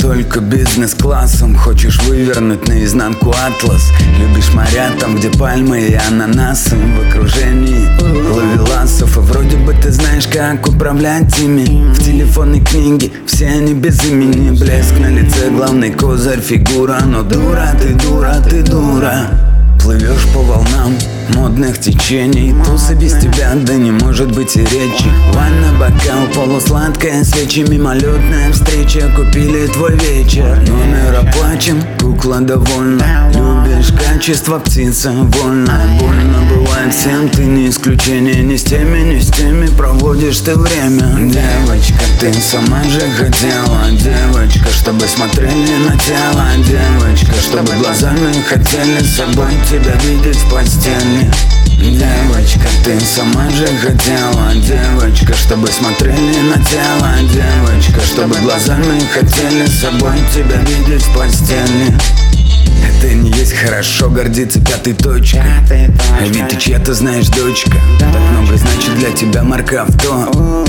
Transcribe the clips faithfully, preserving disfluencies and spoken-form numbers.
только бизнес-классом. Хочешь вывернуть наизнанку атлас. Любишь моря, там где пальмы и ананасы. В окружении ловеласов. И вроде бы ты знаешь, как управлять ими. В телефонной книге все они без имени. Блеск на лице, главный козырь, фигура. Но дура, ты дура, ты дура. Плывешь по волнам модных течений. Тусы без тебя, да не может быть и речи. Ванна, бокал, полусладкая свечи. Мимолетная встреча, купили твой вечер. Номер оплачен, кукла довольна. Любишь качество, птица вольная. Больно бывает всем, ты не исключение. Не с теми, не с теми проводишь ты время. Девочка, ты сама же хотела. Девочка, чтобы смотрели на тело. Девочка, чтобы глазами хотели с собой тебя видеть в постели. Девочка, ты сама же хотела. Девочка, чтобы смотрели на тело. Девочка, чтобы глазами хотели с собой тебя видеть в постели. Это не есть хорошо, гордиться пятой точкой. Ведь ты чья-то знаешь дочка. Так много значит для тебя марка авто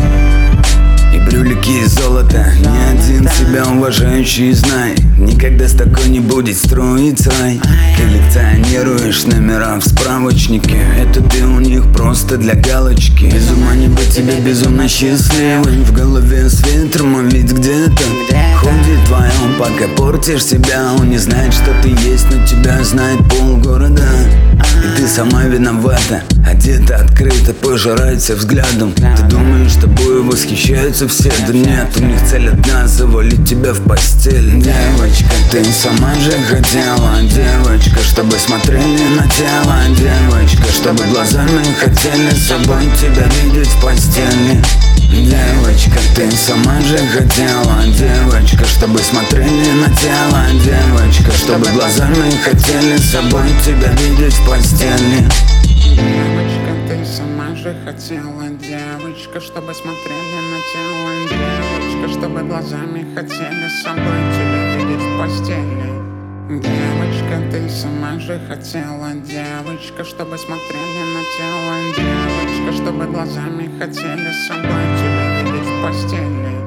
и брюлики из золота. Ни один себя уважающий, знай, никогда с такой не будет строить рай. Коллекционируешь номера в справочнике. Это ты у них просто для галочки. Без ума не быть тебе безумно счастливым. В голове свет, ведь где-то ходит вдвоем, пока портишь себя. Он не знает, что ты есть, но тебя знает полгорода. И ты сама виновата, одета открыто, пожирает всех взглядом. Ты думаешь, тобой восхищаются все, да нет, у них цель одна — завалить тебя в постель. Девочка, ты сама же хотела. Девочка, чтобы смотрели на тело. Девочка, чтобы глазами хотели с собой тебя видеть в постели. Девочка, ты сама же хотела. Девочка, чтобы смотрели на тело. Девочка, чтобы глазами хотели с собой тебя видеть в постели. Девочка, ты сама же хотела. Девочка, чтобы смотрели на тело. Девочка, чтобы глазами хотели с собой тебя видеть в постели. Девочка, ты сама же хотела. Девочка, чтобы смотрели на тело. Девочка, чтобы глазами хотели с собой тебя видеть в постели.